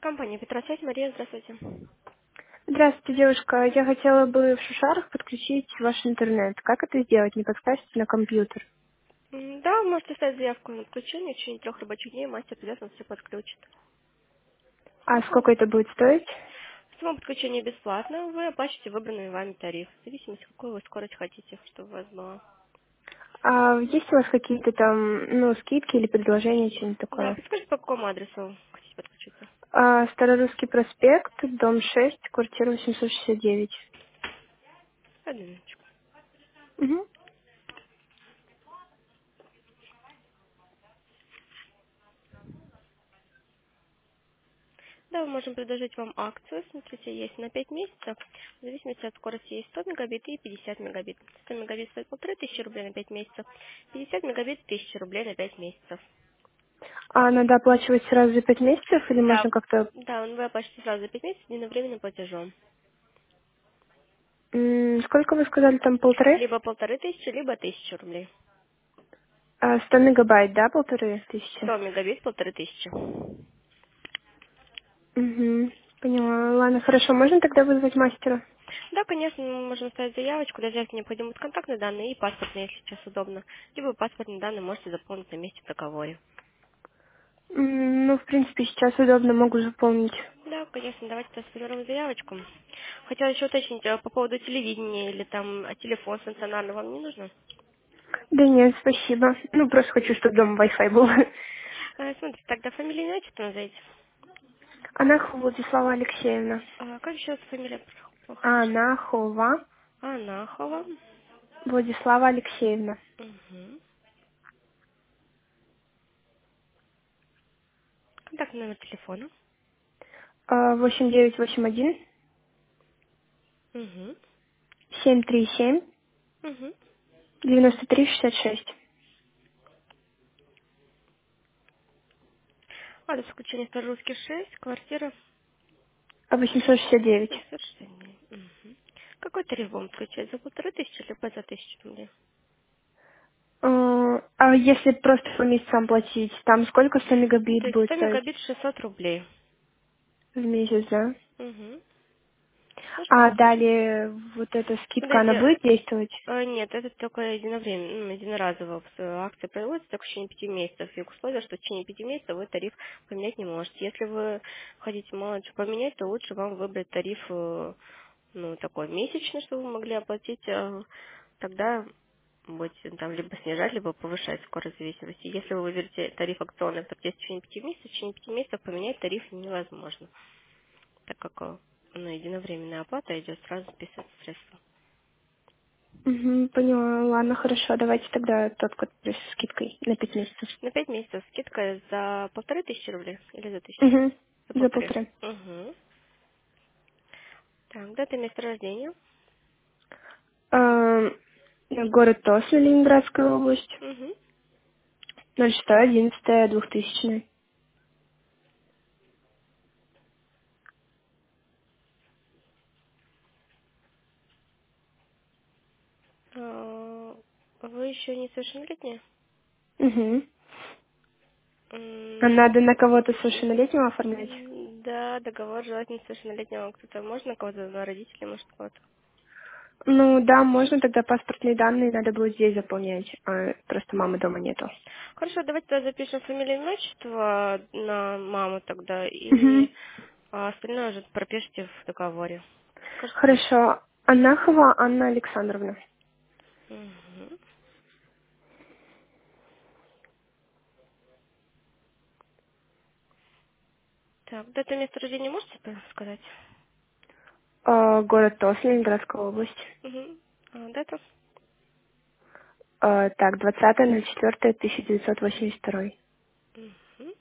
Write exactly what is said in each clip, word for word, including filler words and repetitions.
Компания Петросвязь, Мария, здравствуйте. Здравствуйте, девушка. Я хотела бы в Шушарах подключить ваш интернет. Как это сделать? Не подскажете на компьютер? М, Да, вы можете ставить заявку на подключение, в течение трех рабочих дней мастер обязательно все подключит. А сколько это будет стоить? Само подключение бесплатно, вы оплачиваете выбранный вами тариф, в зависимости, какую вы скорость хотите, чтобы у вас была. А есть у вас какие-то там, ну, скидки или предложения, что-нибудь Да, такое? подскажите, по какому адресу хотите подключиться? А, Старорусский проспект, дом шесть, квартира восемьсот шестьдесят девять. Одну минуточку. Угу. Да, мы можем предложить вам акцию. Смотрите, есть на пять месяцев. В зависимости от скорости есть сто мегабит и пятьдесят мегабит. сто мегабит стоит полторы тысячи рублей на пять месяцев. пятьдесят мегабит тысяча рублей на пять месяцев. А надо оплачивать сразу за пять месяцев или Да, можно как-то... да, вы оплатите сразу за пять месяцев единовременным платежом. м, Сколько вы сказали, там полторы? Либо полторы тысячи, либо тысячу рублей. А, сто мегабайт, да, полторы тысячи? Сто мегабит, полторы тысячи. Угу. Поняла. Ладно, хорошо. Можно тогда вызвать мастера? Да, конечно, мы можем оставить заявочку. Для заявки необходимы будут контактные данные и паспортные, если сейчас удобно. Либо паспортные данные можете заполнить на месте в договоре. М, Ну, в принципе, сейчас удобно, могу заполнить. Да, конечно, давайте тогда сформируем заявочку. Хотела еще уточнить а, по поводу телевидения или там а, телефон стационарный вам не нужно? Да нет, спасибо. Ну, просто хочу, чтобы дома Wi-Fi был. А, смотрите, тогда фамилия и отчество назовите. Анахова Владислава Алексеевна. А, как еще фамилия? Плохо слышно. Анахова Анахова. Владислава Алексеевна. Угу. Контактный номер телефона. А, восемь девять восемь один Угу. семь три семь Угу. девяносто три шестьдесят шесть. Адрес включения Старорусский шесть, квартира А восемьсот шестьдесят девять. семьсот шестьдесят девять. Угу. Какой тариф будем включать? За полторы тысячи или за тысячу рублей? А а если просто по месяцам платить, там сколько сто мегабит Смотрите, будет сто стоить мегабит шестьсот рублей. в месяц, да? Угу. Слышите? А далее вот эта скидка, она Смотрите, будет действовать? э, нет, это только единовременно, ну, единоразово. Э, Акция проводится только в течение пяти месяцев. И условие, что в течение пяти месяцев вы тариф поменять не можете. Если вы хотите мало что поменять, то лучше вам выбрать тариф, э, ну, такой месячный, чтобы вы могли оплатить. э, Тогда будете там либо снижать, либо повышать скорость зависимости. Если вы выберете тариф акционный, то в течение пяти месяцев, в течение пяти месяцев поменять тариф невозможно, так как э, ну, единовременная оплата идет, сразу списывается средства. Угу, поняла. Ладно, хорошо. Давайте тогда тот, который с скидкой на пять месяцев. На пять месяцев скидка за полторы тысячи рублей или за тысячу? Угу. За За полторы. полторы. Угу. Так, дата и место рождения. А, город Тосно, Ленинградская область. Угу. ноль шестое одиннадцатое двухтысячный. А, Вы еще не совершеннолетняя? Угу. А М, надо на кого-то совершеннолетнего оформлять? м, Да, договор желательно совершеннолетнего. Кто-то можно на кого-то, на родителей, может, кого-то. Ну да, можно тогда паспортные данные надо будет здесь заполнять. А, просто мамы дома нету. Хорошо, давайте тогда запишем фамилию и отчество на маму тогда, Угу. и а, остальное уже пропишите в договоре. Скажите. Хорошо. Анахова Анна Александровна. Угу. Так, дата место рождения можете сказать? А, город Тосно, Ленинградская область. Угу. А, дата? А, так, двадцатое ноль четвёртое тысяча девятьсот восемьдесят второй. Угу.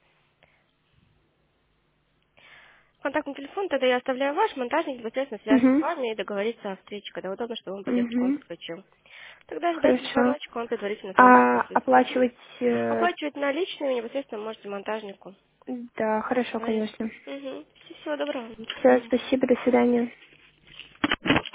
Контактный телефон, тогда я оставляю ваш, монтажник непосредственно свяжется с Угу. вами и договорится о встрече, когда удобно, чтобы он по заявку вам Угу. подключил. Тогда ждать Хорошо. звоночек, он предварительно с вами А свяжется. Мгм. оплачивать... э, Оплачивать наличными непосредственно можете монтажнику. Да, хорошо, Говорить. конечно. Угу. Всего доброго. До Все, свидания. спасибо, до свидания.